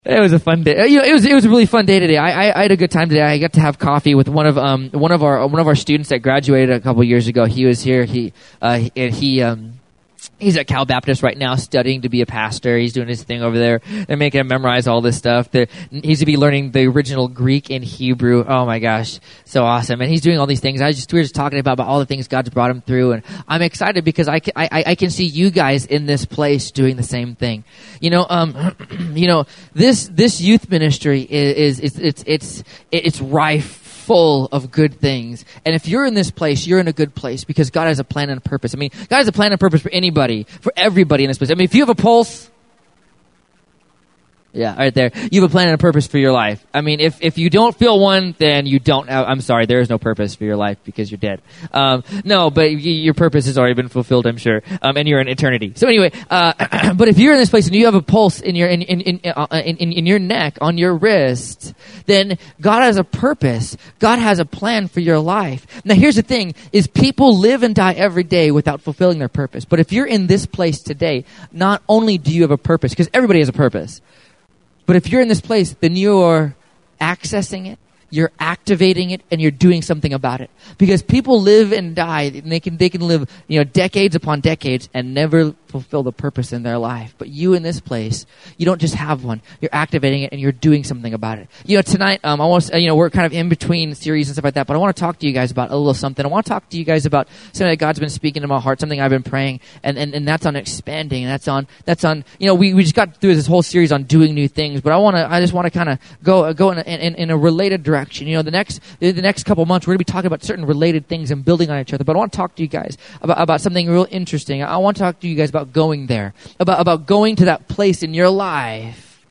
It was a fun day. It was a really fun day today. I had a good time today. I got to have coffee with one of our students that graduated a couple years ago. He was here. He's at Cal Baptist right now studying to be a pastor. He's doing his thing over there. They're making him memorize all this stuff. He's going to be learning the original Greek and Hebrew. Oh my gosh. So awesome. And he's doing all these things. We were just talking about all the things God's brought him through. And I'm excited because I can see you guys in this place doing the same thing. This youth ministry it's rife, full of good things. And if you're in this place, you're in a good place because God has a plan and a purpose. I mean, God has a plan and purpose for anybody, for everybody in this place. I mean, if you have a pulse, yeah, right there. You have a plan and a purpose for your life. I mean, if you don't feel one, then you don't have, I'm sorry, there is no purpose for your life because you're dead. No, but your purpose has already been fulfilled, I'm sure. And you're in eternity. So anyway, but if you're in this place and you have a pulse in your neck, on your wrist, then God has a purpose. God has a plan for your life. Now here's the thing, is people live and die every day without fulfilling their purpose. But if you're in this place today, not only do you have a purpose, because everybody has a purpose, but if you're in this place, then you're accessing it, you're activating it, and you're doing something about it. Because people live and die, and they can live, decades upon decades and never fulfill the purpose in their life. But you in this place, you don't just have one. You're activating it and you're doing something about it. Tonight, we're kind of in between series and stuff like that, but I want to talk to you guys about a little something. I want to talk to you guys about something that God's been speaking to my heart, something I've been praying, and that's on expanding, and that's on, we just got through this whole series on doing new things, but I just want to kind of go in a related direction. The next couple months, we're going to be talking about certain related things and building on each other, but I want to talk to you guys about something real interesting. I want to talk to you guys about going there, about going to that place in your life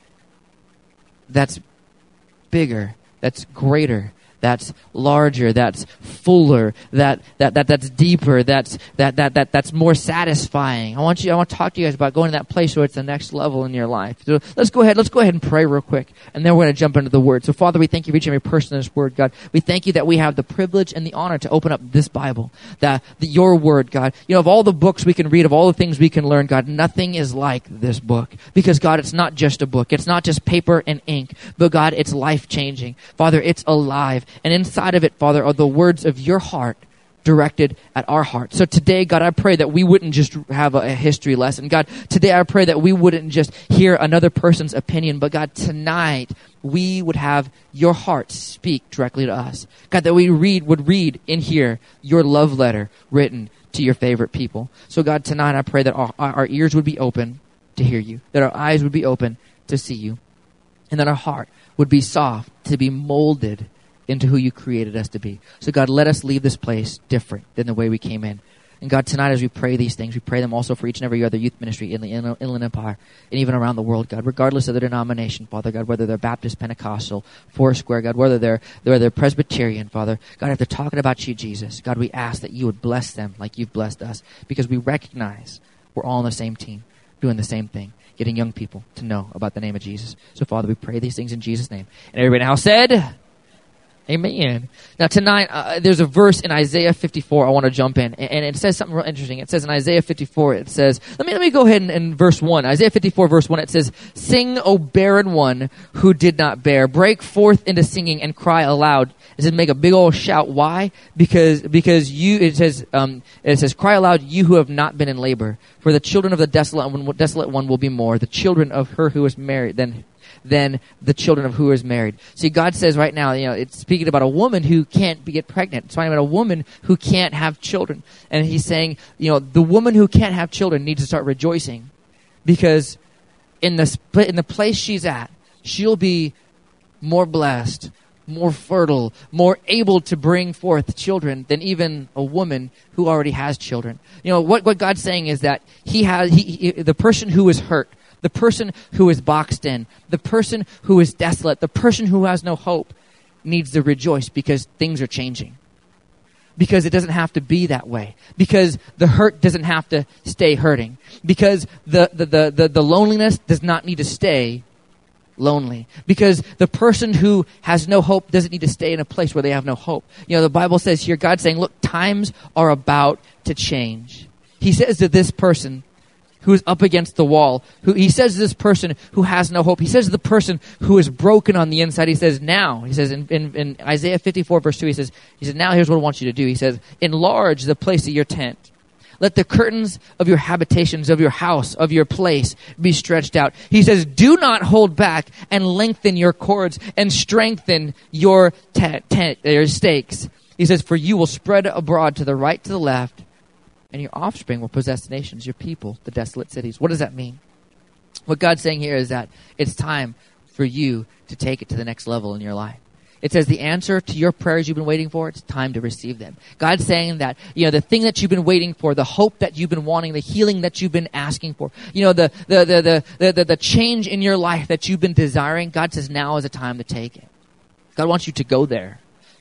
that's bigger, that's greater, that's larger, that's fuller, that's deeper, that's more satisfying. I want to talk to you guys about going to that place where it's the next level in your life. So let's go ahead and pray real quick, and then we're going to jump into the Word. So Father, we thank you for each and every person in this Word, God. We thank you that we have the privilege and the honor to open up this Bible, your Word, God. Of all the books we can read, of all the things we can learn, God, nothing is like this book. Because God, it's not just a book. It's not just paper and ink, but God, it's life-changing. Father, it's alive. And inside of it, Father, are the words of your heart directed at our heart. So today, God, I pray that we wouldn't just have a history lesson. God, today I pray that we wouldn't just hear another person's opinion, but God, tonight we would have your heart speak directly to us. God, that we would read in here your love letter written to your favorite people. So God, tonight I pray that our ears would be open to hear you, that our eyes would be open to see you, and that our heart would be soft to be molded into who you created us to be. So God, let us leave this place different than the way we came in. And God, tonight as we pray these things, we pray them also for each and every other youth ministry in the Inland Empire and even around the world, God, regardless of their denomination, Father God, whether they're Baptist, Pentecostal, Foursquare, God, whether they're Presbyterian, Father, God, if they're talking about you, Jesus, God, we ask that you would bless them like you've blessed us, because we recognize we're all on the same team, doing the same thing, getting young people to know about the name of Jesus. So Father, we pray these things in Jesus' name. And everybody now said, amen. Now tonight, there's a verse in Isaiah 54 I want to jump in, and it says something real interesting. It says in Isaiah 54, it says, let me go ahead and in verse 1, Isaiah 54 verse 1, it says, "Sing, O barren one who did not bear, break forth into singing and cry aloud." It says, make a big old shout. Why? Because it says, cry aloud, you who have not been in labor, for the children of the desolate one will be more, the children of her who is married than the children of who is married. See, God says right now, it's speaking about a woman who can't get pregnant. It's talking about a woman who can't have children. And he's saying, the woman who can't have children needs to start rejoicing, because in the place she's at, she'll be more blessed, more fertile, more able to bring forth children than even a woman who already has children. What God's saying is that the person who is hurt, the person who is boxed in, the person who is desolate, the person who has no hope needs to rejoice, because things are changing. Because it doesn't have to be that way. Because the hurt doesn't have to stay hurting. Because the loneliness does not need to stay lonely. Because the person who has no hope doesn't need to stay in a place where they have no hope. The Bible says here, God's saying, look, times are about to change. He says to this person who is up against the wall. He says to this person who has no hope. He says to the person who is broken on the inside, he says, now, he says in Isaiah 54, verse 2, he says, now here's what I want you to do. He says, enlarge the place of your tent. Let the curtains of your habitations, of your house, of your place be stretched out. He says, do not hold back, and lengthen your cords and strengthen your your stakes. He says, for you will spread abroad to the right, to the left, and your offspring will possess the nations, your people, the desolate cities. What does that mean? What God's saying here is that it's time for you to take it to the next level in your life. It says the answer to your prayers you've been waiting for, it's time to receive them. God's saying that, the thing that you've been waiting for, the hope that you've been wanting, the healing that you've been asking for, the change in your life that you've been desiring, God says now is the time to take it. God wants you to go there.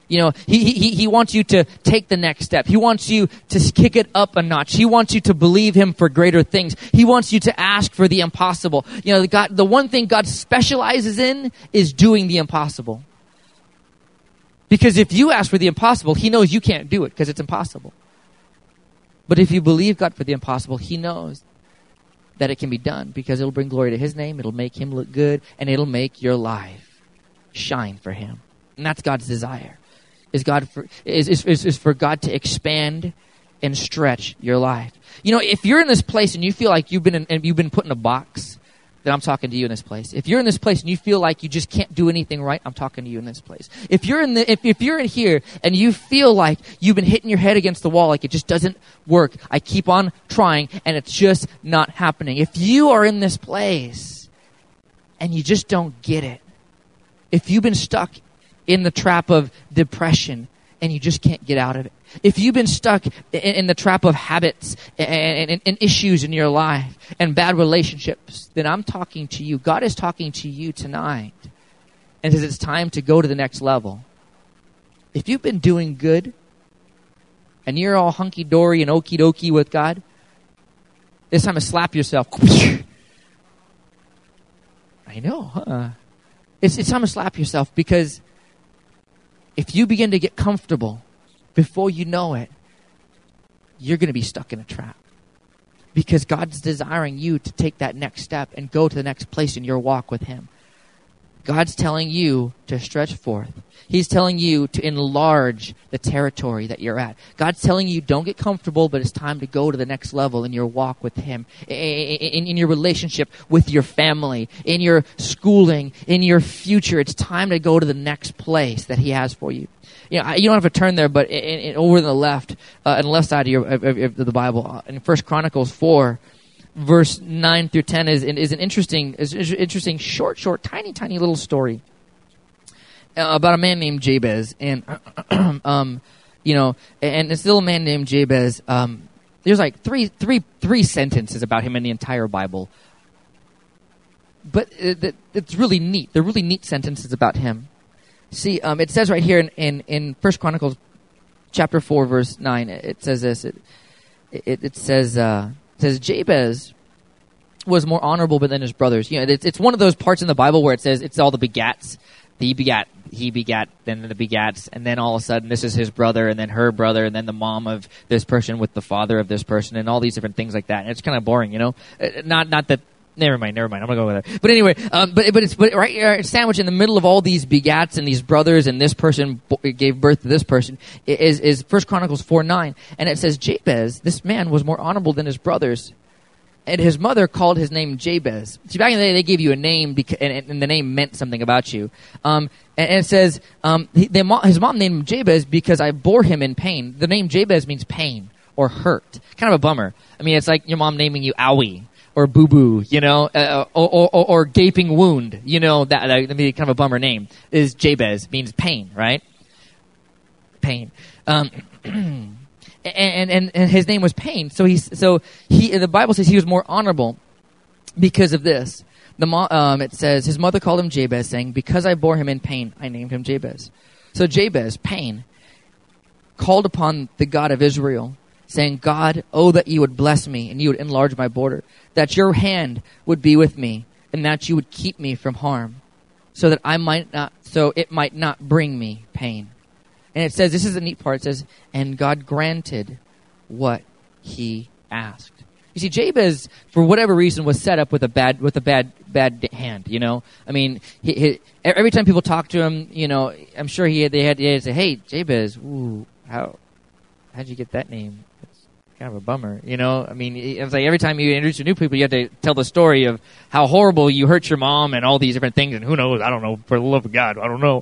He wants you to take the next step. He wants you to kick it up a notch. He wants you to believe him for greater things. He wants you to ask for the impossible. The one thing God specializes in is doing the impossible. Because if you ask for the impossible, he knows you can't do it because it's impossible. But if you believe God for the impossible, he knows that it can be done because it'll bring glory to his name, it'll make him look good, and it'll make your life shine for him. And that's God's desire. Is for God to expand and stretch your life. If you're in this place and you feel like you've been put in a box, then I'm talking to you in this place. If you're in this place and you feel like you just can't do anything right, I'm talking to you in this place. If you're in here and you feel like you've been hitting your head against the wall, like it just doesn't work, I keep on trying and it's just not happening. If you are in this place and you just don't get it, if you've been stuck in the trap of depression and you just can't get out of it, if you've been stuck in the trap of habits and issues in your life and bad relationships, then I'm talking to you. God is talking to you tonight and says it's time to go to the next level. If you've been doing good and you're all hunky-dory and okie-dokie with God, it's time to slap yourself. I know, huh? It's time to slap yourself because if you begin to get comfortable, before you know it, you're going to be stuck in a trap. Because God's desiring you to take that next step and go to the next place in your walk with him. God's telling you to stretch forth. He's telling you to enlarge the territory that you're at. God's telling you don't get comfortable, but it's time to go to the next level in your walk with him, in your relationship with your family, in your schooling, in your future. It's time to go to the next place that he has for you. You don't have to turn there, but over on the left, on the left side of the Bible, in 1 Chronicles 4, verse 9 through 10 is an interesting, short, tiny little story about a man named Jabez, and and this little man named Jabez. There's like three sentences about him in the entire Bible, but it's really neat. They're really neat sentences about him. See, it says right here in 1 Chronicles chapter 4, verse 9, it says this. It says Jabez was more honorable than his brothers. It's one of those parts in the Bible where it says it's all the begats. He begat, then the begats, and then all of a sudden this is his brother, and then her brother, and then the mom of this person with the father of this person, and all these different things like that. And it's kind of boring, Not that. Never mind. I'm gonna go with it. But anyway, but it's right here, sandwiched in the middle of all these begats and these brothers, and this person gave birth to this person is 1 Chronicles 4:9, and it says Jabez, this man was more honorable than his brothers, and his mother called his name Jabez. See, back in the day, they gave you a name and the name meant something about you. And it says his mom named him Jabez because I bore him in pain. The name Jabez means pain or hurt. Kind of a bummer. I mean, it's like your mom naming you Owie or Boo Boo, or gaping wound. That'd be kind of a bummer name. Is Jabez means pain, right? Pain. And his name was Pain. So the Bible says he was more honorable because of this. It says his mother called him Jabez, saying, "Because I bore him in pain, I named him Jabez." So Jabez, Pain, called upon the God of Israel, saying, "God, oh, that you would bless me and you would enlarge my border, that your hand would be with me and that you would keep me from harm, so that it might not bring me pain." And it says, this is the neat part, it says, and God granted what he asked. You see, Jabez, for whatever reason, was set up with a bad hand. You know, I mean, every time people talk to him, you know, I'm sure they had to say, "Hey, Jabez, ooh, how'd you get that name? It's kind of a bummer." You know, I mean, it's like every time you introduce new people, you have to tell the story of how horrible you hurt your mom and all these different things. And who knows? I don't know. For the love of God, I don't know.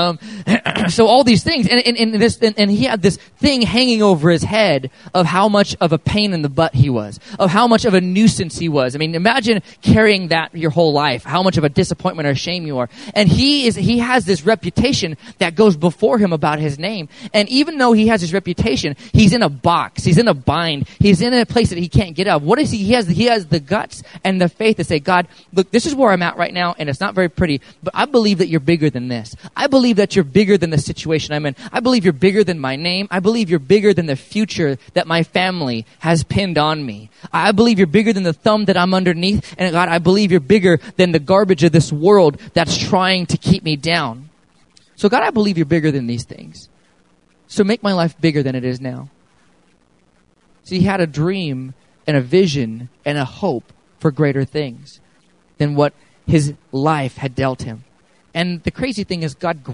So all these things, and he had this thing hanging over his head of how much of a pain in the butt he was, of how much of a nuisance he was. I mean, imagine carrying that your whole life, how much of a disappointment or shame you are. And he has this reputation that goes before him about his name. And even though he has this reputation, he's in a box, he's in a bind, he's in a place that he can't get out of. What is he? He has the guts and the faith to say, God, look, this is where I'm at right now, and it's not very pretty, but I believe that you're bigger than this. I believe that you're bigger than the situation I'm in. I believe you're bigger than my name. I believe you're bigger than the future that my family has pinned on me. I believe you're bigger than the thumb that I'm underneath. And God, I believe you're bigger than the garbage of this world that's trying to keep me down. So God, I believe you're bigger than these things. So make my life bigger than it is now. So he had a dream and a vision and a hope for greater things than what his life had dealt him. And the crazy thing is God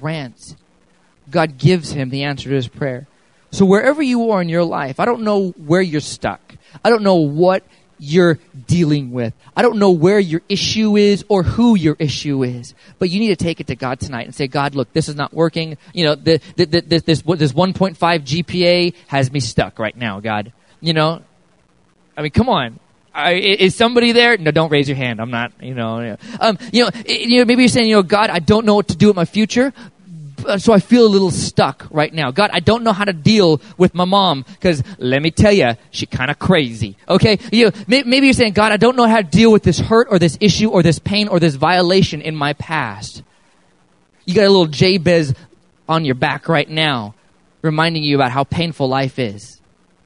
gives him the answer to his prayer. So wherever you are in your life, I don't know where you're stuck. I don't know what you're dealing with. I don't know where your issue is or who your issue is. But you need to take it to God tonight and say, God, look, this is not working. You know, this 1.5 GPA has me stuck right now, God. You know, I mean, come on. Is somebody there? No, don't raise your hand. I'm not, maybe you're saying, God, I don't know what to do with my future. So I feel a little stuck right now. God, I don't know how to deal with my mom because let me tell you, she's kind of crazy. Okay, maybe you're saying, God, I don't know how to deal with this hurt or this issue or this pain or this violation in my past. You got a little Jabez on your back right now, reminding you about how painful life is.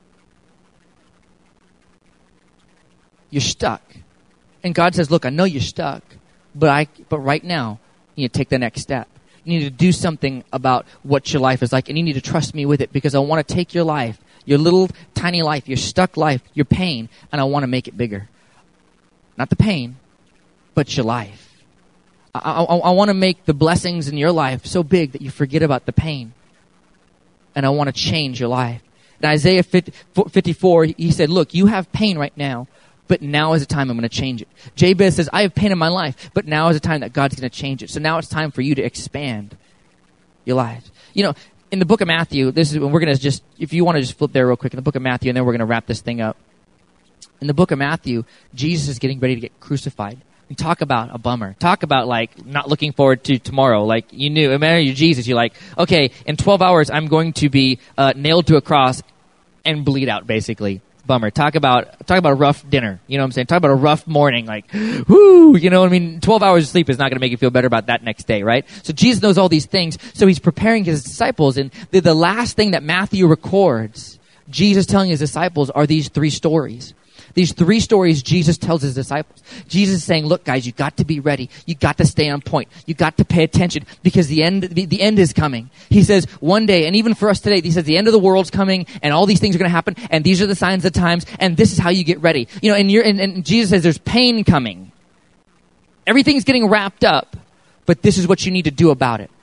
You're stuck, and God says, "Look, I know you're stuck, but right now, you need to take the next step." You need to do something about what your life is like, and you need to trust me with it because I want to take your life, your little tiny life, your stuck life, your pain, and I want to make it bigger. Not the pain, but your life. I want to make the blessings in your life so big that you forget about the pain, and I want to change your life. In Isaiah 54, he said, look, you have pain right now, but now is the time I'm going to change it. Jabez says, I have pain in my life, but now is the time that God's going to change it. So now it's time for you to expand your life. You know, in the book of Matthew, this is when we're going to just, if you want to just flip there real quick, in the book of Matthew, and then we're going to wrap this thing up. In the book of Matthew, Jesus is getting ready to get crucified. And talk about a bummer. Talk about like not looking forward to tomorrow. Like you knew, imagine you're Jesus. You're like, okay, in 12 hours, I'm going to be nailed to a cross and bleed out, basically. Bummer. Talk about a rough dinner. You know what I'm saying? Talk about a rough morning. Like, whoo, you know what I mean? 12 hours of sleep is not going to make you feel better about that next day, right? So Jesus knows all these things. So he's preparing his disciples. And the last thing that Matthew records, Jesus telling his disciples, are these three stories. These three stories Jesus tells his disciples. Jesus is saying, look, guys, you got to be ready. You got to stay on point. You got to pay attention because the end is coming. He says one day, and even for us today, he says the end of the world's coming and all these things are going to happen and these are the signs of the times and this is how you get ready. You know, and Jesus says there's pain coming. Everything's getting wrapped up, but this is what you need to do about it.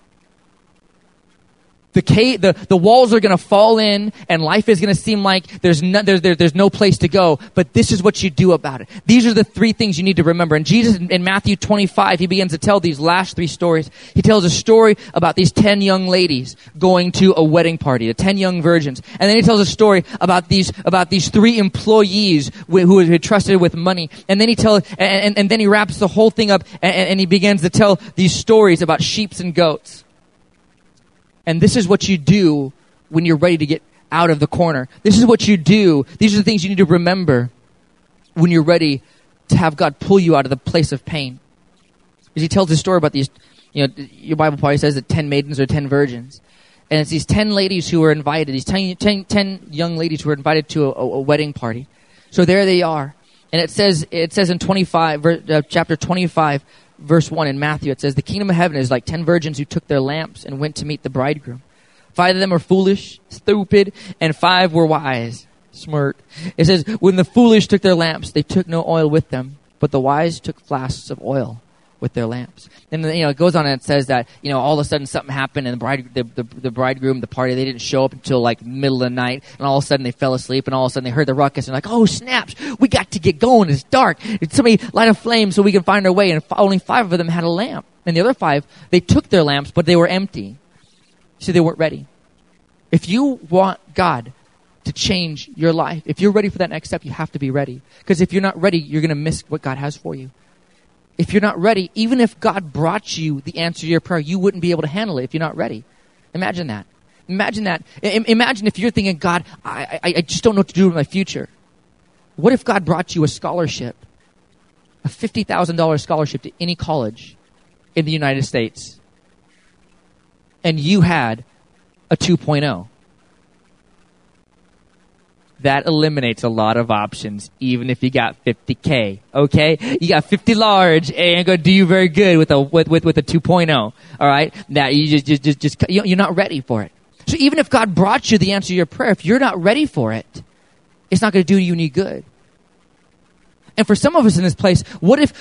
The walls are going to fall in, and life is going to seem like there's no place to go. But this is what you do about it. These are the three things you need to remember. And Jesus, in Matthew 25, he begins to tell these last three stories. He tells a story about these 10 young ladies going to a wedding party, the 10 young virgins. And then he tells a story about these three employees who had trusted with money. And then and then he wraps the whole thing up, and he begins to tell these stories about sheep and goats. And this is what you do when you're ready to get out of the corner. This is what you do. These are the things you need to remember when you're ready to have God pull you out of the place of pain. As he tells this story about these, your Bible probably says that 10 maidens are 10 virgins. And it's these 10 ladies who were invited, these 10 young ladies who were invited to a wedding party. So there they are. And it says in chapter 25, Verse 1 in Matthew, it says, the kingdom of heaven is like 10 virgins who took their lamps and went to meet the bridegroom. 5 of them were foolish, stupid, and 5 were wise. Smirk. It says, when the foolish took their lamps, they took no oil with them, but the wise took flasks of oil with their lamps. And then, it goes on and it says that, all of a sudden something happened, and the bridegroom, the party, they didn't show up until like middle of the night, and all of a sudden they fell asleep, and all of a sudden they heard the ruckus, and like, oh snaps, we got to get going, it's dark. Somebody light a flame so we can find our way, and only 5 of them had a lamp. And the other 5, they took their lamps, but they were empty. So they weren't ready. If you want God to change your life, if you're ready for that next step, you have to be ready. Because if you're not ready, you're going to miss what God has for you. If you're not ready, even if God brought you the answer to your prayer, you wouldn't be able to handle it if you're not ready. Imagine that. Imagine that. Imagine if you're thinking, God, I just don't know what to do with my future. What if God brought you a scholarship, a $50,000 scholarship to any college in the United States, and you had a 2.0? That eliminates a lot of options, even if you got 50K. Okay, you got 50 large, and you're going to do very good with a 2.0. All right, that you just you're not ready for it. So even if God brought you the answer to your prayer, if you're not ready for it, it's not going to do you any good. And for some of us in this place, what if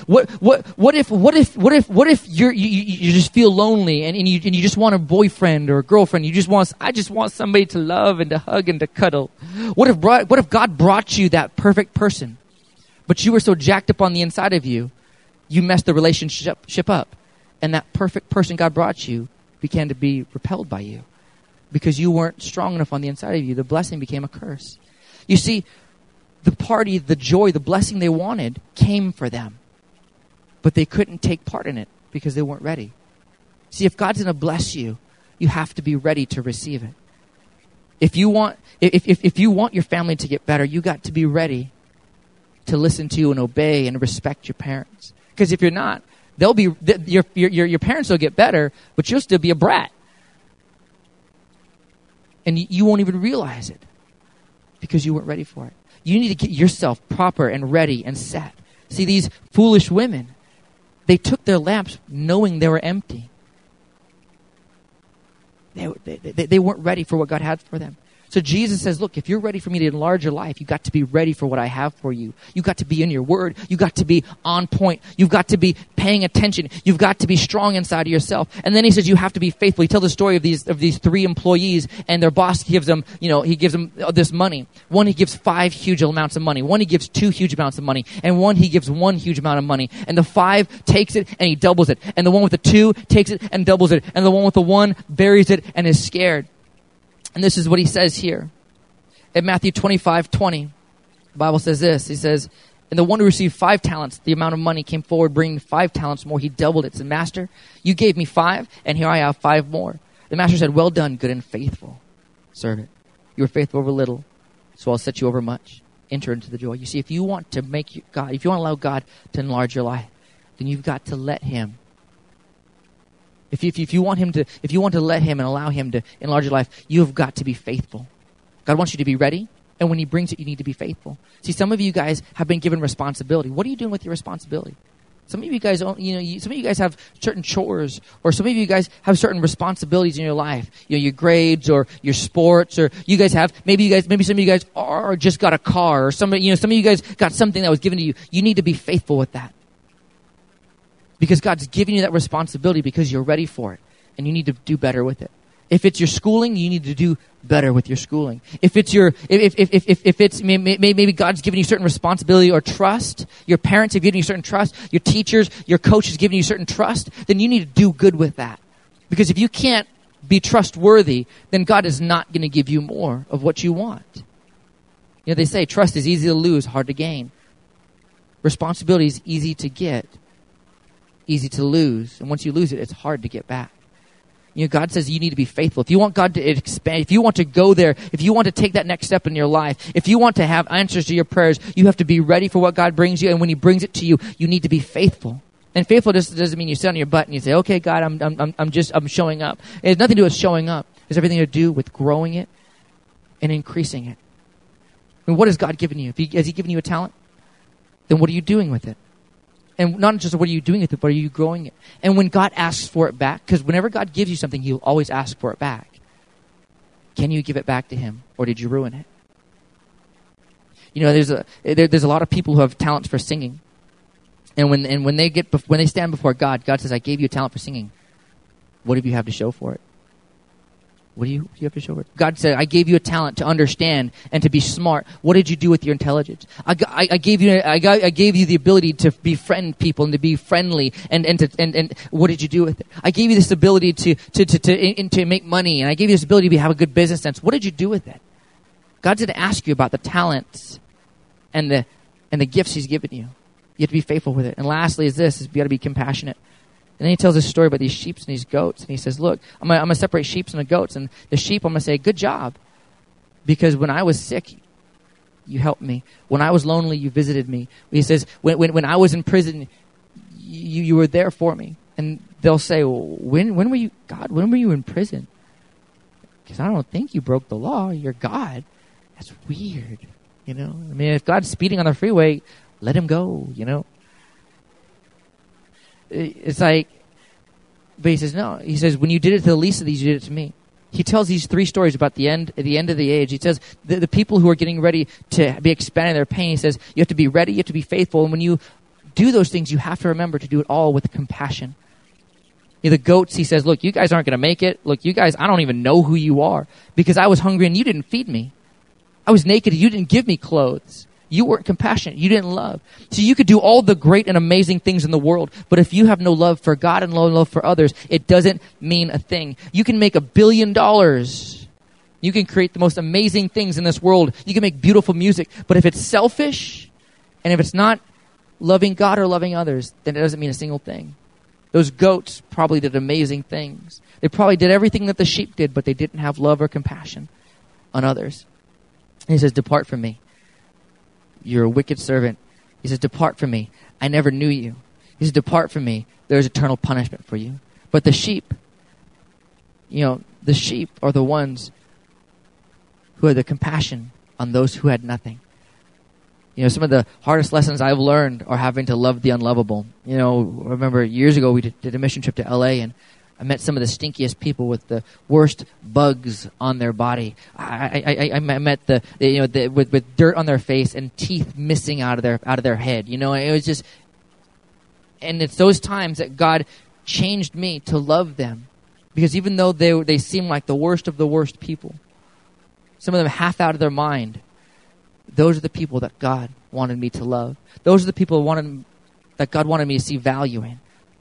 you just feel lonely and you just want a boyfriend or a girlfriend? I just want somebody to love and to hug and to cuddle. What if God brought you that perfect person, but you were so jacked up on the inside of you, you messed the relationship up, and that perfect person God brought you began to be repelled by you because you weren't strong enough on the inside of you. The blessing became a curse. You see, the party, the joy, the blessing they wanted came for them. But they couldn't take part in it because they weren't ready. See, if God's going to bless you, you have to be ready to receive it. If you want your family to get better, you got to be ready to listen to and obey and respect your parents. Because if you're not, your parents will get better, but you'll still be a brat. And you won't even realize it because you weren't ready for it. You need to get yourself proper and ready and set. See, these foolish women, they took their lamps knowing they were empty. They weren't ready for what God had for them. So Jesus says, look, if you're ready for me to enlarge your life, you've got to be ready for what I have for you. You've got to be in your word. You've got to be on point. You've got to be paying attention. You've got to be strong inside of yourself. And then he says you have to be faithful. He tells the story of these 3 employees, and their boss gives them, he gives them this money. One, he gives 5 huge amounts of money. One, he gives 2 huge amounts of money. And one, he gives 1 huge amount of money. And the 5 takes it and he doubles it. And the one with the 2 takes it and doubles it. And the one with the 1 buries it and is scared. And this is what he says here. In Matthew 25:20, the Bible says this. He says, and the one who received 5 talents, the amount of money, came forward bringing 5 talents more. He doubled it. He said, Master, you gave me 5, and here I have 5 more. The master said, well done, good and faithful servant. You were faithful over little, so I'll set you over much. Enter into the joy. You see, if you want to allow God to enlarge your life, then you've got to let him. If you want to let him and allow him to enlarge your life, you've got to be faithful. God wants you to be ready, and when he brings it, you need to be faithful. See, some of you guys have been given responsibility. What are you doing with your responsibility? Some of you guys, some of you guys have certain chores, or some of you guys have certain responsibilities in your life. Your grades, or your sports, or you guys have maybe some of you guys are just got a car, or some of you guys got something that was given to you. You need to be faithful with that. Because God's giving you that responsibility because you're ready for it. And you need to do better with it. If it's your schooling, you need to do better with your schooling. If it's maybe God's giving you certain responsibility or trust, your parents have given you certain trust, your teachers, your coach has given you certain trust, then you need to do good with that. Because if you can't be trustworthy, then God is not going to give you more of what you want. They say trust is easy to lose, hard to gain. Responsibility is easy to get, easy to lose. And once you lose it, it's hard to get back. God says you need to be faithful. If you want God to expand, if you want to go there, if you want to take that next step in your life, if you want to have answers to your prayers, you have to be ready for what God brings you. And when he brings it to you, you need to be faithful. And faithful doesn't mean you sit on your butt and you say, okay, God, I'm showing up. It has nothing to do with showing up. It has everything to do with growing it and increasing it. I mean, what has God given you? Has he given you a talent? Then what are you doing with it? And not just what are you doing with it, but are you growing it? And when God asks for it back, because whenever God gives you something, he'll always ask for it back. Can you give it back to him, or did you ruin it? there's a lot of people who have talents for singing. And when they stand before God, God says, I gave you a talent for singing. What do you have to show for it? What do you have to show for it? God said, I gave you a talent to understand and to be smart. What did you do with your intelligence? I gave you the ability to befriend people and to be friendly and what did you do with it? I gave you this ability to make money, and I gave you this ability to have a good business sense. What did you do with it? God's going to ask you about the talents and the gifts He's given you. You have to be faithful with it. And lastly is you got to be compassionate. And then he tells a story about these sheep and these goats. And he says, look, I'm going to separate sheep and the goats. And the sheep, I'm going to say, good job. Because when I was sick, you helped me. When I was lonely, you visited me. He says, when I was in prison, you were there for me. And they'll say, well, when were you, God, when were you in prison? Because I don't think you broke the law. You're God. That's weird. I mean, if God's speeding on the freeway, let him go, It's like, but he says, no. He says, when you did it to the least of these, you did it to me. He tells these 3 stories about at the end of the age. He says, the people who are getting ready to be expanding their pain, he says, you have to be ready, you have to be faithful. And when you do those things, you have to remember to do it all with compassion. The goats, he says, look, you guys aren't going to make it. Look, you guys, I don't even know who you are because I was hungry and you didn't feed me. I was naked and you didn't give me clothes. You weren't compassionate. You didn't love. So you could do all the great and amazing things in the world, but if you have no love for God and no love for others, it doesn't mean a thing. You can make $1 billion. You can create the most amazing things in this world. You can make beautiful music, but if it's selfish and if it's not loving God or loving others, then it doesn't mean a single thing. Those goats probably did amazing things. They probably did everything that the sheep did, but they didn't have love or compassion on others. And he says, depart from me. You're a wicked servant. He says, depart from me. I never knew you. He says, depart from me. There's eternal punishment for you. But the sheep, the sheep are the ones who had the compassion on those who had nothing. Some of the hardest lessons I've learned are having to love the unlovable. I remember years ago we did a mission trip to LA, and I met some of the stinkiest people with the worst bugs on their body. I met with dirt on their face and teeth missing out of their head. It was just, and it's those times that God changed me to love them, because even though they seem like the worst of the worst people, some of them half out of their mind, those are the people that God wanted me to love. Those are the people that God wanted me to see value in.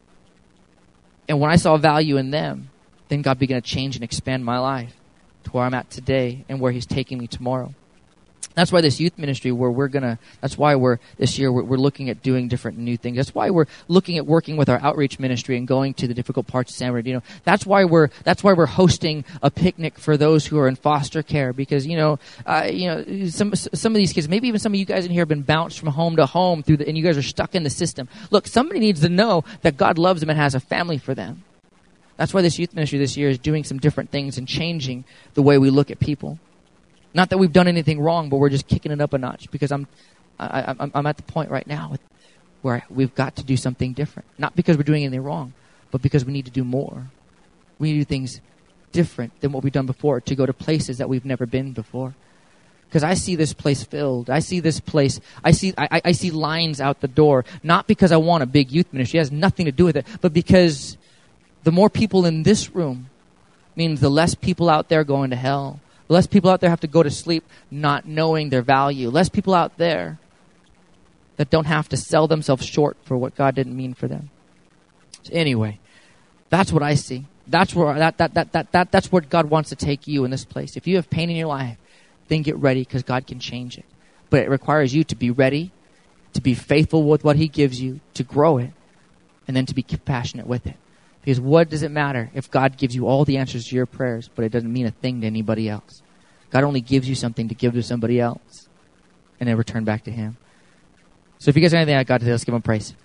And when I saw value in them, then God began to change and expand my life to where I'm at today and where He's taking me tomorrow. That's why this youth ministry, that's why this year we're looking at doing different new things. That's why we're looking at working with our outreach ministry and going to the difficult parts of San Bernardino. That's why we're hosting a picnic for those who are in foster care, because some of these kids, maybe even some of you guys in here, have been bounced from home to home and you guys are stuck in the system. Look, somebody needs to know that God loves them and has a family for them. That's why this youth ministry this year is doing some different things and changing the way we look at people. Not that we've done anything wrong, but we're just kicking it up a notch, because I'm at the point right now where we've got to do something different. Not because we're doing anything wrong, but because we need to do more. We need to do things different than what we've done before, to go to places that we've never been before. Because I see this place filled. I see this place. I see lines out the door. Not because I want a big youth ministry. It has nothing to do with it. But because the more people in this room means the less people out there going to hell. Less people out there have to go to sleep not knowing their value. Less people out there that don't have to sell themselves short for what God didn't mean for them. So anyway, that's what I see. That's where that's where God wants to take you in this place. If you have pain in your life, then get ready, because God can change it. But it requires you to be ready, to be faithful with what He gives you, to grow it, and then to be compassionate with it. Because what does it matter if God gives you all the answers to your prayers, but it doesn't mean a thing to anybody else? God only gives you something to give to somebody else and then return back to Him. So if you guys have anything I got today, let's give Him praise.